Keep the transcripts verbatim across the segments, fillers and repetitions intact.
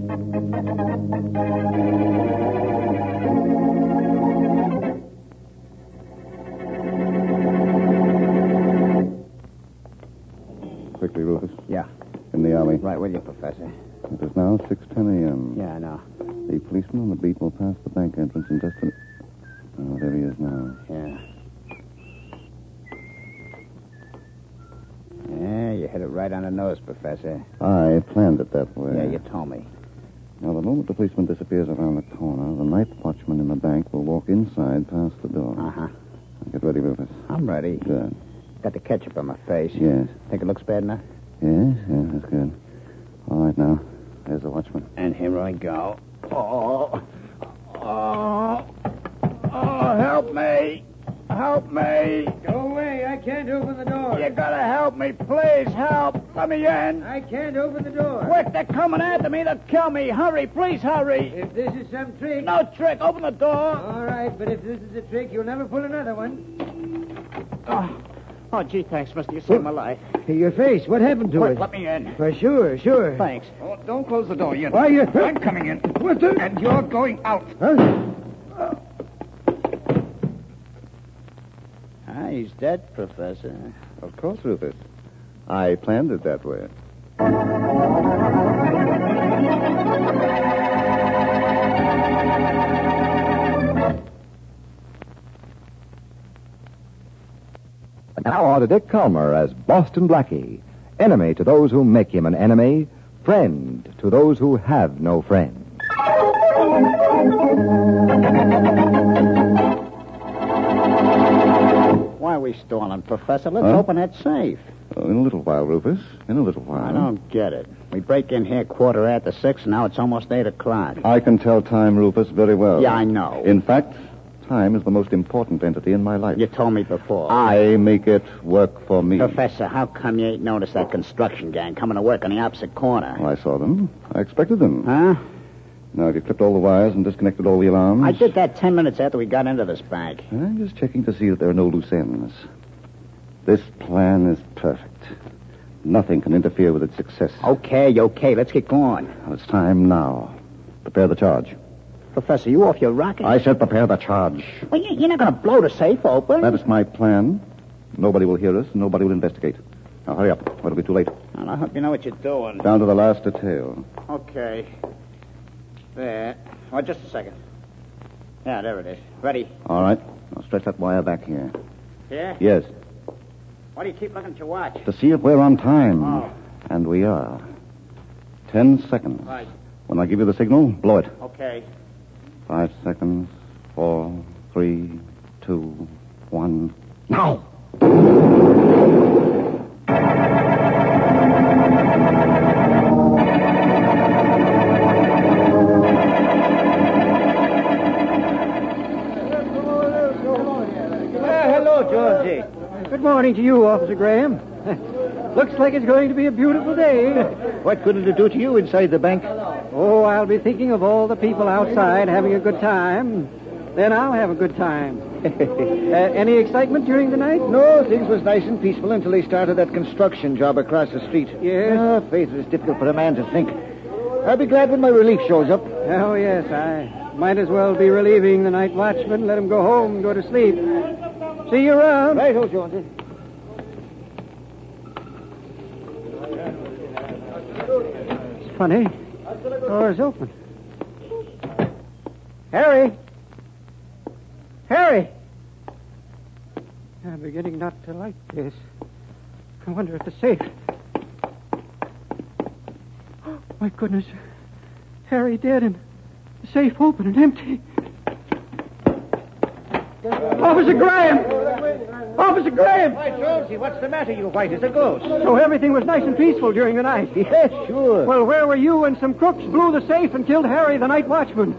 Quickly, Rufus. Yeah. In the alley. Right with you, Professor. It is now six ten a.m. Yeah, I know. The policeman on the beat will pass the bank entrance in just a... Oh, there he is now. Yeah. Yeah, you hit it right on the nose, Professor. I planned it that way. Yeah, you told me. Now, the moment the policeman disappears around the corner, the night watchman in the bank will walk inside past the door. Uh-huh. Get ready, Rufus. I'm ready. Good. Got the ketchup on my face. Yes. Think it looks bad enough? Yes, yes, that's good. All right, now. There's the watchman. And here I go. Oh. Oh. Oh, help me. Help me. Go away. I can't open the door. You gotta help me, please. Help. Let me in. I can't open the door. Quick, they're coming after me. They'll kill me. Hurry, please hurry. If this is some trick... No trick. Open the door. All right, but if this is a trick, you'll never pull another one. Oh, oh gee, thanks, mister. You saved my life. Your face. What happened to Quick, it? let me in. For sure, sure. Thanks. Oh, don't close the door yet. Why, you... I'm coming in. What the... And you're going out. Huh? Ah, he's dead, Professor. Of course, Rufus. I planned it that way. Now on to Dick Calmer as Boston Blackie. Enemy to those who make him an enemy. Friend to those who have no friend. Why are we stalling, Professor? Let's Huh? open that safe. Oh, in a little while, Rufus. In a little while. I don't get it. We break in here quarter after six, and now it's almost eight o'clock. I can tell time, Rufus, very well. Yeah, I know. In fact, time is the most important entity in my life. You told me before. I make it work for me. Professor, how come you ain't noticed that construction gang coming to work on the opposite corner? Well, I saw them. I expected them. Huh? Now, have you clipped all the wires and disconnected all the alarms? I did that ten minutes after we got into this bank. I'm just checking to see that there are no loose ends. This plan is perfect. Nothing can interfere with its success. Okay, okay, let's get going. Well, it's time now. Prepare the charge. Professor, you off your rocket? I said prepare the charge. Well, you- you're not going to blow the safe open. That is my plan. Nobody will hear us, and nobody will investigate. Now, hurry up. Or it'll be too late. Well, I hope you know what you're doing. Down to the last detail. Okay. There. Oh, just a second. Yeah, there it is. Ready? All right. Now, stretch that wire back here. Here? Yes. Why do you keep looking at your watch? To see if we're on time. Oh. And we are. Ten seconds. Right. When I give you the signal, blow it. Okay. Five seconds. Four, three, two, one. Now! Well, hello, Georgie. Good morning to you, Officer Graham. Looks like it's going to be a beautiful day. What good did it do to you inside the bank? Oh, I'll be thinking of all the people outside having a good time. Then I'll have a good time. uh, any excitement during the night? No, things was nice and peaceful until they started that construction job across the street. Yes? Ah, faith, it's difficult for a man to think. I'll be glad when my relief shows up. Oh, yes, I might as well be relieving the night watchman, let him go home and go to sleep. See you around. Right, oh, Jonesy. It's funny. Door's open. Harry! Harry! I'm beginning not to like this. I wonder if the safe... Oh, my goodness. Harry dead and the safe open and empty. Officer Graham! Officer Graham! Why, Jonesy, what's the matter? You white as a ghost. So everything was nice and peaceful during the night. Yes, sure. Well, where were you when some crooks blew the safe and killed Harry, the night watchman?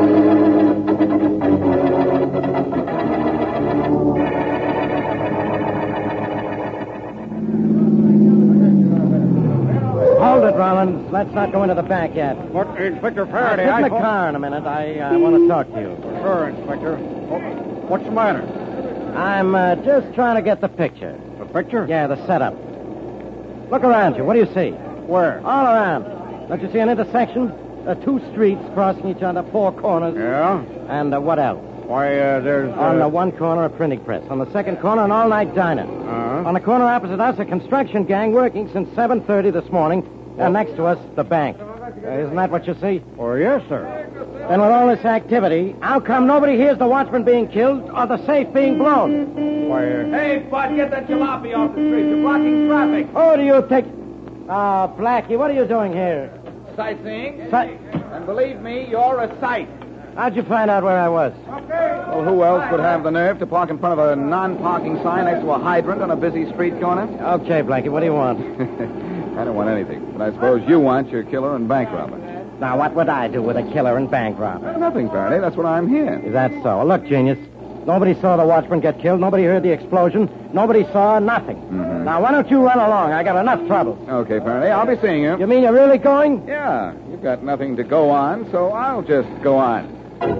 Hold it, Rollins. Let's not go into the bank yet. What, Inspector Get Faraday? in the car in a minute. I uh, want to talk to you. Sure, Inspector. What's the matter? I'm uh, just trying to get the picture. The picture? Yeah, the setup. Look around you. What do you see? Where? All around. Don't you see an intersection? Uh, two streets crossing each other, four corners. Yeah? And uh, what else? Why, uh, there's... Uh... On the one corner, a printing press. On the second corner, an all-night diner. Uh-huh. On the corner opposite us, a construction gang working since seven thirty this morning. And next to us, the bank. Uh, isn't that what you see? Oh, yes, sir. And with all this activity, how come nobody hears the watchman being killed or the safe being blown? Why, uh... Hey, Bud, get that jalopy off the street. You're blocking traffic. Oh, do you think... Ah, Blackie, what are you doing here? Sightseeing. Sight... And believe me, you're a sight. How'd you find out where I was? Well, who else would have the nerve to park in front of a non-parking sign next to a hydrant on a busy street corner? Okay, Blackie, what do you want? I don't want anything, but I suppose you want your killer and bank robber. Now, what would I do with a killer and bank robber? Nothing, Faraday. That's what I'm here. Is that so? Look, genius. Nobody saw the watchman get killed. Nobody heard the explosion. Nobody saw nothing. Mm-hmm. Now, why don't you run along? I got enough trouble. Okay, Faraday. I'll be seeing you. You mean you're really going? Yeah. You've got nothing to go on, so I'll just go on.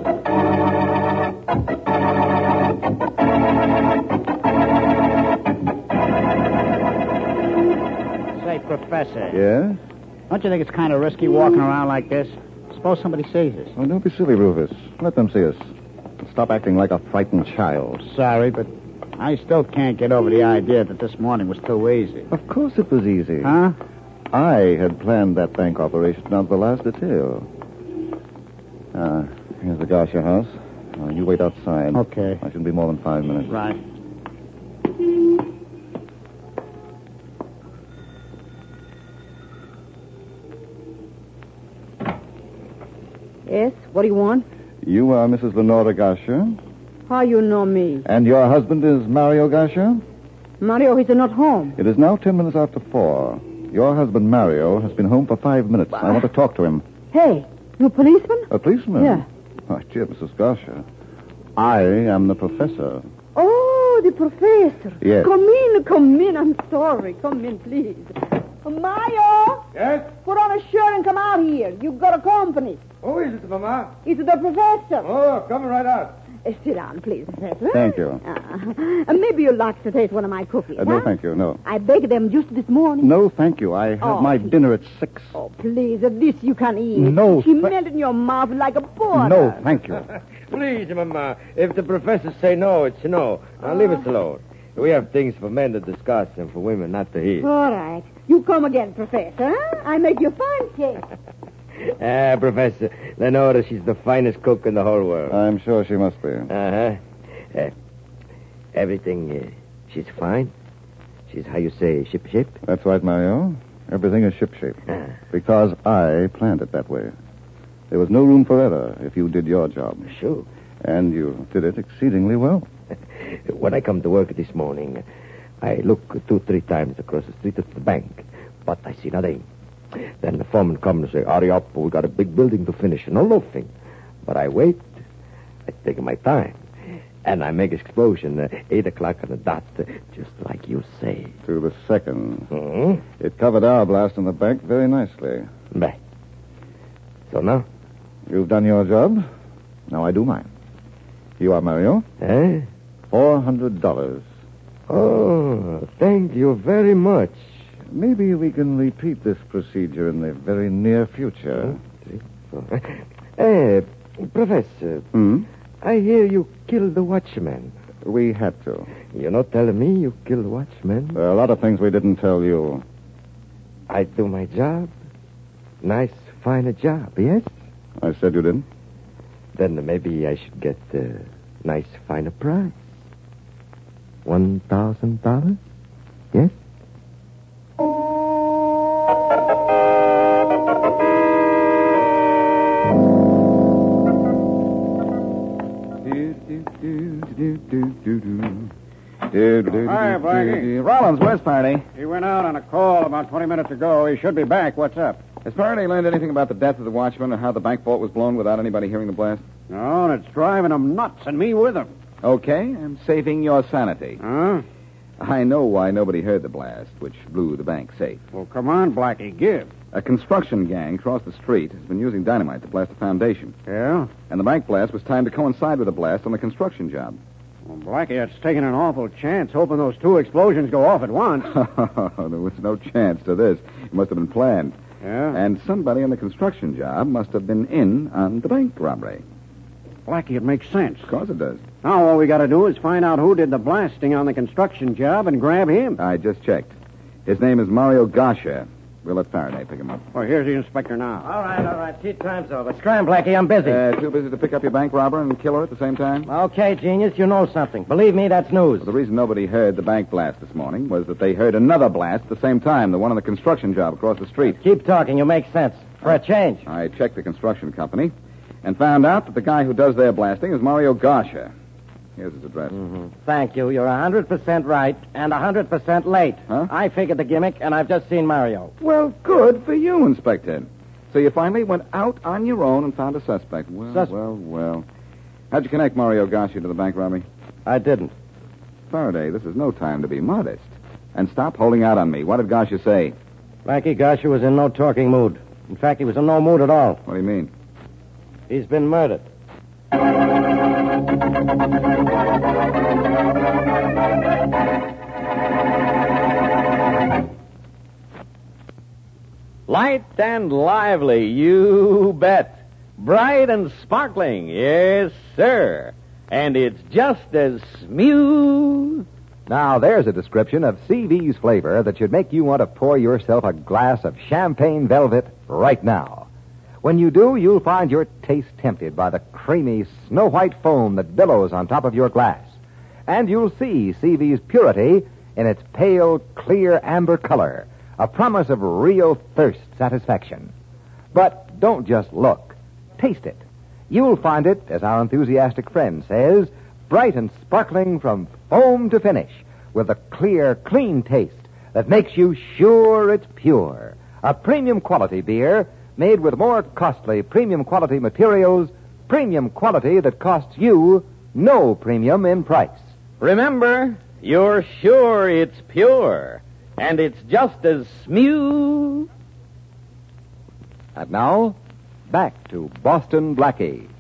Say, Professor. Yes? Don't you think it's kind of risky walking around like this? Suppose somebody sees us. Oh, don't be silly, Rufus. Let them see us. Stop acting like a frightened child. Sorry, but I still can't get over the idea that this morning was too easy. Of course it was easy. Huh? I had planned that bank operation down to the last detail. Uh, here's the Garcia house. Uh, you wait outside. Okay. I shouldn't be more than five minutes. Right. Yes, what do you want? You are Missus Lenora Garcia, How you know me? and your husband is Mario Garcia? Mario, he's not home. It is now ten minutes after four. Your husband, Mario, has been home for five minutes. I want to talk to him. Hey, you a policeman? A policeman? Yeah. Oh, dear, Missus Garcia. I am the professor. Oh, the professor. Yes. Come in, come in. I'm sorry. Come in, please. Mario! Yes? Put on a shirt and come out here. You've got a company. Who is it, Mama? It's the professor. Oh, coming right out. Uh, sit down, please, Professor. Thank you. Uh, maybe you'd like to taste one of my cookies, Uh, no, huh? thank you, no. I baked them just this morning. No, thank you. I have Oh, my please. dinner at six. Oh, please, uh, this you can eat. No, She tha- melted in your mouth like a butter. No, thank you. Please, Mama, if the professors say no, it's no. Now leave us alone. We have things for men to discuss and for women not to hear. All right. You come again, Professor, huh? I make you fine cake. Ah, Professor, Lenora, she's the finest cook in the whole world. I'm sure she must be. Uh-huh. Uh, everything, uh, she's fine? She's, how you say, ship-shape? That's right, Mario. Everything is shipshape. Ah. Because I planned it that way. There was no room for error if you did your job. Sure. And you did it exceedingly well. When I come to work this morning, I look two, three times across the street at the bank, but I see nothing. Then the foreman comes and says, hurry up, we got a big building to finish. No loafing. But I wait. I take my time. And I make explosion uh, eight o'clock on the dot, uh, just like you say. To the second. Mm-hmm. It covered our blast in the bank very nicely. Bah. So now? You've done your job. Now I do mine. You are Mario. Eh? Four hundred dollars. Oh, thank you very much. Maybe we can repeat this procedure in the very near future. Eh, Professor, Hmm? I hear you killed the watchman. We had to. You're not telling me you killed the watchman? There are a lot of things we didn't tell you. I do my job. Nice, fine job, yes? I said you didn't. Then maybe I should get a nice, fine price. One thousand dollars? Yes? Hi, Blackie. Rollins, where's Faraday? He went out on a call about twenty minutes ago. He should be back. What's up? Has Faraday learned anything about the death of the watchman or how the bank vault was blown without anybody hearing the blast? No, and it's driving him nuts, and me with him. Okay, I'm saving your sanity. Huh? I know why nobody heard the blast, which blew the bank safe. Well, come on, Blackie, give. A construction gang across the street has been using dynamite to blast the foundation. Yeah? And the bank blast was timed to coincide with the blast on the construction job. Well, Blackie, that's taking an awful chance, hoping those two explosions go off at once. There was no chance to this. It must have been planned. Yeah? And somebody on the construction job must have been in on the bank robbery. Blackie, it makes sense. Of course it does. Now all we got to do is find out who did the blasting on the construction job and grab him. I just checked. His name is Mario Garcia. We'll let Faraday pick him up. Oh, here's the inspector now. All right, all right. Tea time's over. Scram, Blackie. I'm busy. Uh, too busy to pick up your bank robber and kill her at the same time? Okay, genius. You know something. Believe me, that's news. Well, the reason nobody heard the bank blast this morning was that they heard another blast at the same time, the one on the construction job across the street. Keep talking. You make sense. For a change. I checked the construction company and found out that the guy who does their blasting is Mario Garcia. Here's his address. Mm-hmm. Thank you. You're one hundred percent right and one hundred percent late. Huh? I figured the gimmick, and I've just seen Mario. Well, good for you, Inspector. So you finally went out on your own and found a suspect. Well, Sus- well, well. How'd you connect Mario Garcia to the bank robbery? I didn't. Faraday, this is no time to be modest. And stop holding out on me. What did Garcia say? Blackie Garcia was in no talking mood. In fact, he was in no mood at all. What do you mean? He's been murdered. Light and lively, you bet. Bright and sparkling, yes, sir. And it's just as smooth. Now, there's a description of C V's flavor that should make you want to pour yourself a glass of champagne velvet right now. When you do, you'll find your taste tempted by the creamy, snow-white foam that billows on top of your glass. And you'll see C V's purity in its pale, clear amber color, a promise of real thirst satisfaction. But don't just look. Taste it. You'll find it, as our enthusiastic friend says, bright and sparkling from foam to finish, with a clear, clean taste that makes you sure it's pure. A premium quality beer made with more costly premium quality materials, premium quality that costs you no premium in price. Remember, you're sure it's pure. And it's just as smooth. And now, back to Boston Blackie.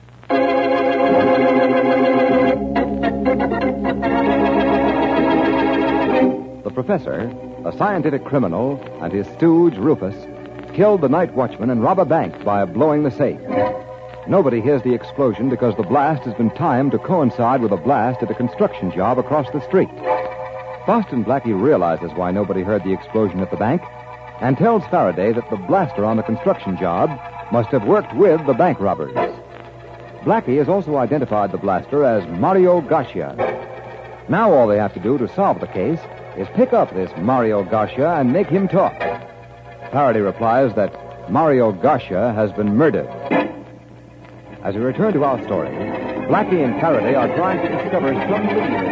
The professor, a scientific criminal, and his stooge, Rufus, killed the night watchman and rob a bank by blowing the safe. Nobody hears the explosion because the blast has been timed to coincide with a blast at a construction job across the street. Boston Blackie realizes why nobody heard the explosion at the bank and tells Faraday that the blaster on the construction job must have worked with the bank robbers. Blackie has also identified the blaster as Mario Garcia. Now all they have to do to solve the case is pick up this Mario Garcia and make him talk. Faraday replies that Mario Garcia has been murdered. As we return to our story, Blackie and Faraday are trying to discover some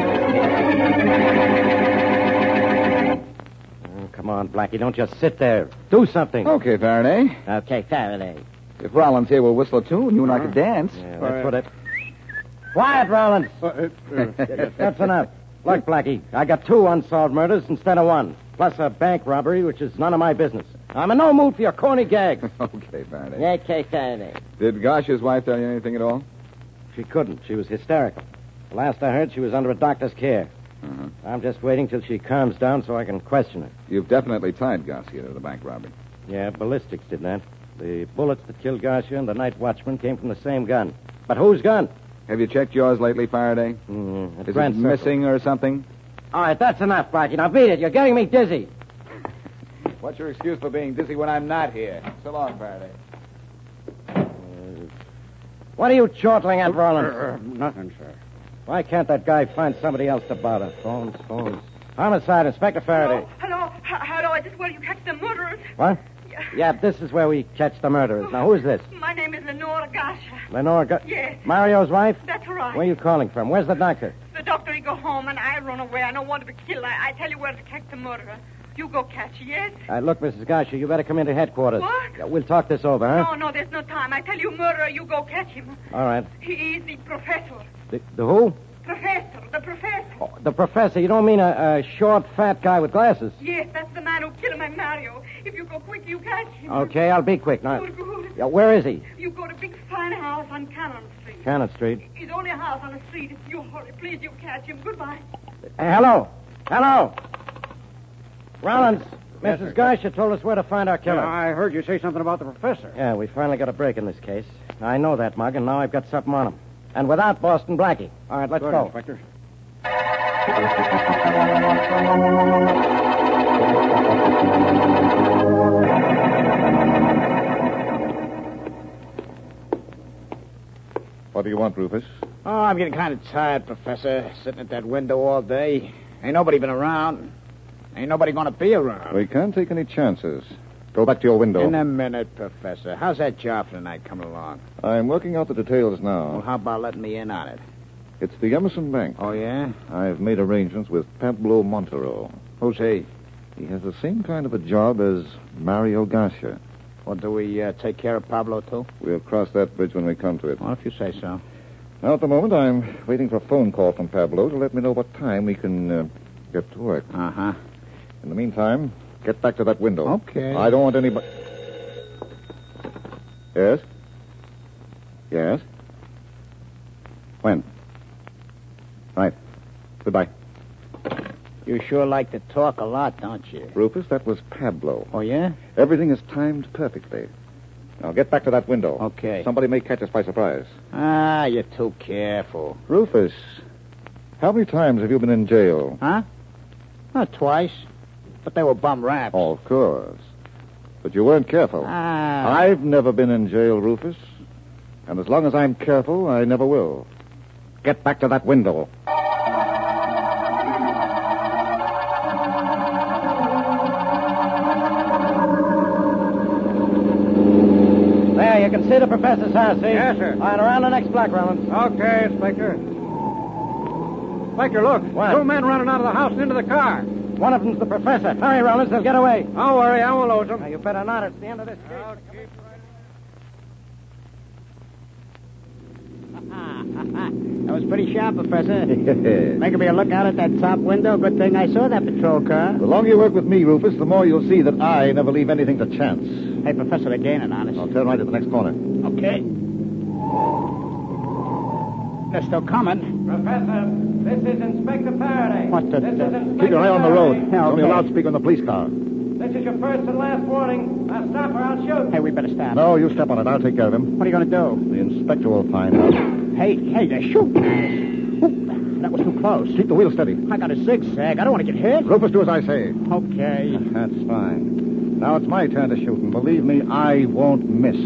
Oh, come on, Blackie. Don't just sit there. Do something. Okay, Faraday. Okay, Faraday. If Rollins here will whistle a tune, you and I could dance. Yeah, that's what it... Quiet, Rollins. That's enough. Look, Blackie, I got two unsolved murders instead of one, plus a bank robbery, which is none of my business. I'm in no mood for your corny gags. Okay, Faraday. Okay, Faraday. Did Garcia's wife tell you anything at all? She couldn't. She was hysterical. The last I heard, she was under a doctor's care. Uh-huh. I'm just waiting till she calms down so I can question her. You've definitely tied Garcia to the bank robbery. Yeah, ballistics did that. The bullets that killed Garcia and the night watchman came from the same gun. But whose gun? Have you checked yours lately, Faraday? Mm, Is it missing or something? All right, that's enough, Blackie. Now beat it. You're getting me dizzy. What's your excuse for being dizzy when I'm not here? So long, Faraday. Uh, what are you chortling at, Rollins? Uh, nothing, sir. Why can't that guy find somebody else to bother? Phones, phones. Homicide, Inspector Faraday. Hello, hello, H- hello. Is this where you catch the murderers? What? Yeah. Yeah, this is where we catch the murderers. Now, who's this? My name is Lenora Garcia. Lenore Gar- Yes. Mario's wife? That's right. Where are you calling from? Where's the doctor? The doctor, he go home, and I run away. I don't want to be killed. I, I tell you where to catch the murderer. You go catch, yes? Uh, look, Missus Garcia, you better come into headquarters. What? Yeah, we'll talk this over, huh? No, no, there's no time. I tell you, murderer, you go catch him. All right. He is the professor. The, the who? Professor, the professor. Oh, the professor. You don't mean a, a short, fat guy with glasses? Yes, that's the man who killed my Mario. If you go quick, you catch him. Okay, I'll be quick. Now, Good, good. yeah, where is he? You go to big fine house on Cannon Street. Cannon Street. He's only a house on the street. You hurry. Please, you catch him. Goodbye. Hey, hello. Hello. Rollins. Missus Garcia told us where to find our killer. Yeah, I heard you say something about the professor. Yeah, we finally got a break in this case. I know that, Mug, and now I've got something on him. And without Boston Blackie. All right, let's Good, go. Inspector. What do you want, Rufus? Oh, I'm getting kind of tired, Professor. Sitting at that window all day. Ain't nobody been around. Ain't nobody going to be around. We can't take any chances. Go back to your window. In a minute, Professor. How's that job for tonight coming along? I'm working out the details now. Well, how about letting me in on it? It's the Emerson Bank. Oh, yeah? I've made arrangements with Pablo Montero. Who's he? He has the same kind of a job as Mario Garcia. Well, do we uh, take care of Pablo, too? We'll cross that bridge when we come to it. Well, if you say so. Now, at the moment, I'm waiting for a phone call from Pablo to let me know what time we can uh, get to work. Uh-huh. In the meantime, get back to that window. Okay. I don't want anybody... Yes? Yes? When? Right. Goodbye. You sure like to talk a lot, don't you? Rufus, that was Pablo. Oh, yeah? Everything is timed perfectly. Now, get back to that window. Okay. Somebody may catch us by surprise. Ah, you're too careful. Rufus, how many times have you been in jail? Huh? Not twice. But they were bum raps. Oh, of course. But you weren't careful. Ah. I've never been in jail, Rufus. And as long as I'm careful, I never will. Get back to that window. There, you can see the professor's house, see? Yes, sir. All right, around the next block, Rollins. Okay, Inspector. Inspector, look. What? Two men running out of the house and into the car. One of them's the professor. Hurry, Rollins, they'll get away. Don't worry, I won't lose them. Now, you better not. It's the end of this case. That was pretty sharp, Professor. Making me a look out at that top window. Good thing I saw that patrol car. The longer you work with me, Rufus, the more you'll see that I never leave anything to chance. Hey, Professor, they're gaining on us. I'll turn right at the next corner. Okay. They're still coming. Professor, this is Inspector Faraday. What the... This is Inspector Keep your eye on the road. Faraday. There's only a okay. loudspeaker in the police car. This is your first and last warning. Now stop or I'll shoot. Hey, we better stop. No, you step on it. I'll take care of him. What are you going to do? The inspector will find out. Hey, hey, they're shooting at us. Ooh, that was too close. Keep the wheel steady. I got a zigzag. I don't want to get hit. Rufus, do as I say. Okay. That's fine. Now it's my turn to shoot, and believe me, I won't miss.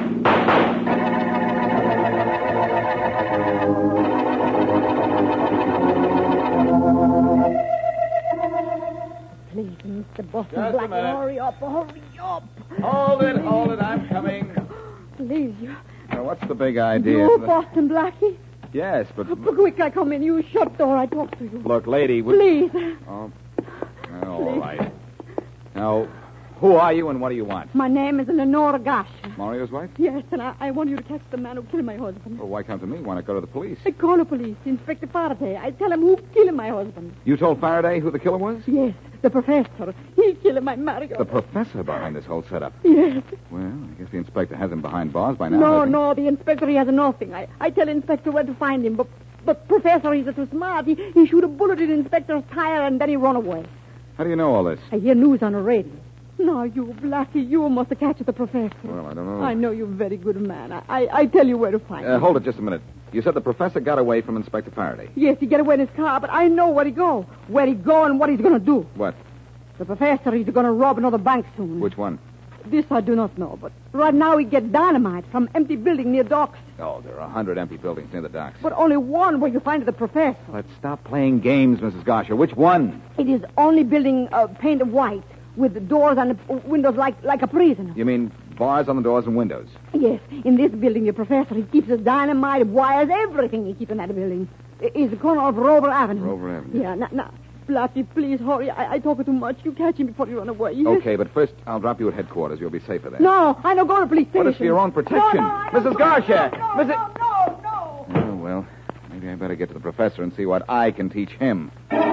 Please, Mister Boston Just a Black, minute. hurry up, hurry up. Hold it, hold it. I'm coming. Please, you. Now, what's the big idea? You, Boston Blackie? Yes, but... Quick, I come in. You shut door. I talk to you. Look, lady... we- Please. Oh, all right. Now, who are you and what do you want? My name is Lenore Gash. Mario's wife? Yes, and I, I want you to catch the man who killed my husband. Well, why come to me? Why not go to the police? I call the police, Inspector Faraday. I tell him who killed my husband. You told Faraday who the killer was? Yes, the professor. He killed my Mario. The professor behind this whole setup. Yes. Well, I guess the inspector has him behind bars by now. No, hasn't he? no, the inspector, he has nothing. I, I tell Inspector where to find him, but, but Professor, he's too smart. He, he shoot a bullet in Inspector's tire and then he run away. How do you know all this? I hear news on the radio. Now, you, Blackie, you must have catch the professor. Well, I don't know. I know you're a very good man. I, I, I tell you where to find Uh, him. hold it just a minute. You said the professor got away from Inspector Faraday. Yes, he get away in his car, but I know where he go. Where he go and what he's going to do. What? The professor, he's going to rob another bank soon. Which one? This I do not know, but right now he get dynamite from empty building near docks. Oh, there are a hundred empty buildings near the docks. But only one where you find the professor. Let's stop playing games, Missus Garcia. Which one? It is only building uh, painted white with the doors and the windows like, like a prison. You mean bars on the doors and windows? Yes, in this building, the professor, he keeps the dynamite, wires, everything he keeps in that building. It's the corner of Rover Avenue. Rover Avenue. Yeah, now, now Blackie, please hurry. I, I talk too much. You catch him before you run away. Yes? Okay, but first I'll drop you at headquarters. You'll be safer there. No, I don't go to the police station. What is for your own protection? No, no, I don't Missus go- Garcia! No, no, Missus no, no, no. Oh, well, maybe I better get to the professor and see what I can teach him.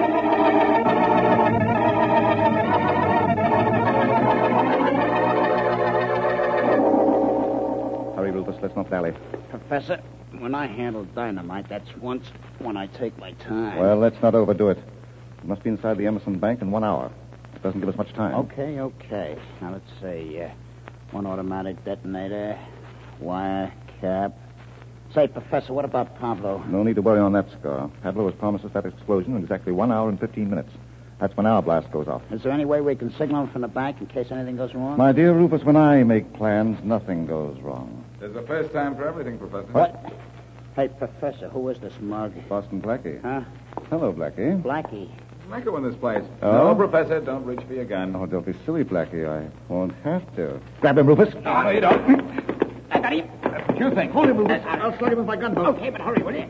Hurry, Rufus. Let's not dally. Professor, when I handle dynamite, that's once when I take my time. Well, let's not overdo it. We must be inside the Emerson Bank in one hour. It doesn't give us much time. Okay, okay. Now, let's see. Uh, one automatic detonator, wire, cap. Say, Professor, what about Pablo? No need to worry on that score. Pablo has promised us that explosion in exactly one hour and fifteen minutes. That's when our blast goes off. Is there any way we can signal him from the bank in case anything goes wrong? My dear Rufus, when I make plans, nothing goes wrong. There's a first time for everything, Professor. What? Hey, Professor, who is this mug? Boston Blackie. Huh? Hello, Blackie. Blackie. Echo in this place. Oh? No, Professor, don't reach for your gun. Oh, don't be silly, Blackie. I won't have to. Grab him, Rufus. No, no, you don't. I got him. That's what you think. Hold him, Rufus. I'll slug him with my gun. Okay, but hurry, will you?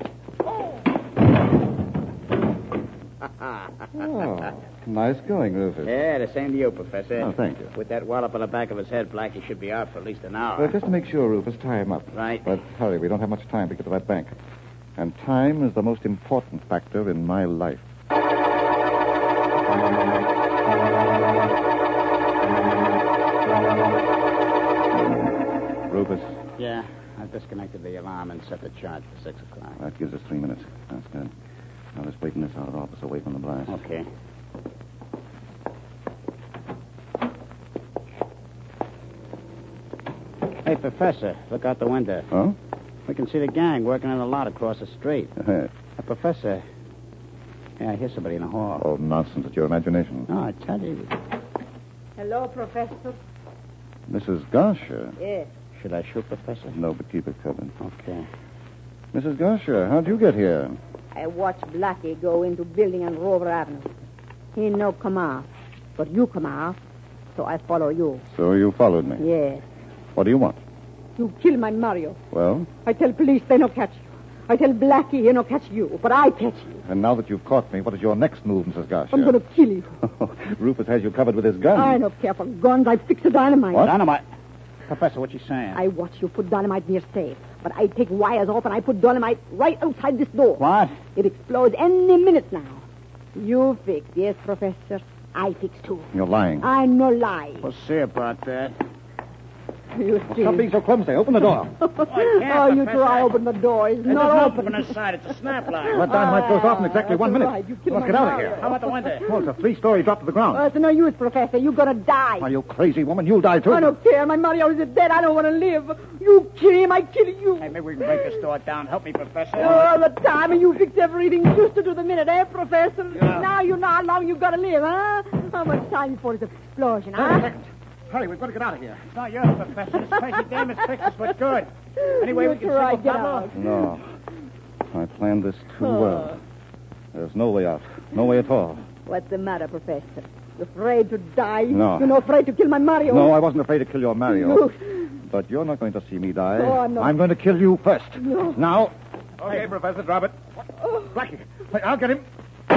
Oh, nice going, Rufus. Yeah, the same to you, Professor. Oh, thank you. With that wallop on the back of his head, Blackie should be out for at least an hour. Well, just to make sure, Rufus, tie him up. Right. But hurry, we don't have much time to get to that bank. And time is the most important factor in my life. Rufus. Yeah, I've disconnected the alarm and set the charge for six o'clock. That gives us three minutes. That's good. Now let's wait in this outer office away from the blast. Okay. Hey, Professor, look out the window. Huh? We can see the gang working in a lot across the street. Uh-huh. Uh, Professor. Yeah, I hear somebody in the hall. Oh, nonsense. It's your imagination. No, I tell you. Hello, Professor. Missus Gosher. Yes. Should I shoot, Professor? No, but keep it covered. Okay. Missus Gosher, how'd you get here? I watched Blackie go into building on Rover Avenue. He no come out, but you come out, so I follow you. So you followed me. Yes. What do you want? You kill my Mario. Well? I tell police they no catch you. I tell Blackie he no catch you, but I catch you. And now that you've caught me, what is your next move, Missus Gosher? I'm going to kill you. Rufus has you covered with his gun. I don't care for guns. I fix the dynamite. What? Dynamite? Professor, what you saying? I watch you put dynamite near safe, but I take wires off and I put dynamite right outside this door. What? It explodes any minute now. You fix, yes, Professor. I fix too. You're lying. I no lie. We'll see about that. You see. Stop being so clumsy. Open the door. Oh, oh you try open the door. It's There's not no open. open inside. It's a snap line. That dynamite goes off in exactly one minute. Right. You kill Let's my get out of Mario. here. How about the window? Well, it's a three-story drop to the ground. Oh, it's no use, Professor. You're going to die. Are you crazy, woman? You'll die, too. I don't care. My Mario is dead. I don't want to live. You kill him. I kill you. Hey, maybe we can break this door down. Help me, Professor. Oh, the time and you fix everything just to the minute, eh, Professor? Yeah. Now you know how long you got to live, huh? How much time before this explosion, huh? Hurry, we've got to get out of here. It's not yours, Professor. This crazy dame has fixed us for good. Anyway, You we can try, signal get Pablo. out. No. I planned this too Oh. well. There's no way out. No way at all. What's the matter, Professor? You afraid to die? No. You're not afraid to kill my Mario? No, I wasn't afraid to kill your Mario. You- But you're not going to see me die. Oh, I'm not. I'm going to kill you first. No. Now. Okay, Professor, drop it. Oh. Blackie, I'll get him.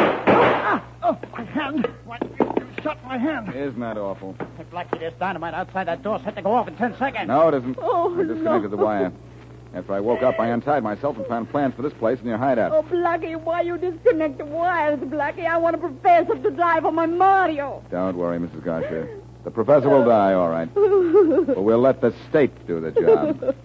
Ah! Oh, my hand. What? You shot my hand. Isn't that awful? Hey, Blackie, there's dynamite outside that door. Set to go off in ten seconds. No, it isn't. Oh, I disconnected no. the wire. After I woke up, I untied myself and found plans for this place in your hideout. Oh, Blackie, why you disconnect the wires, Blackie? I want a professor to die for my Mario. Don't worry, Missus Garcia. The professor will die, all right. But we'll let the state do the job.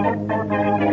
Thank you.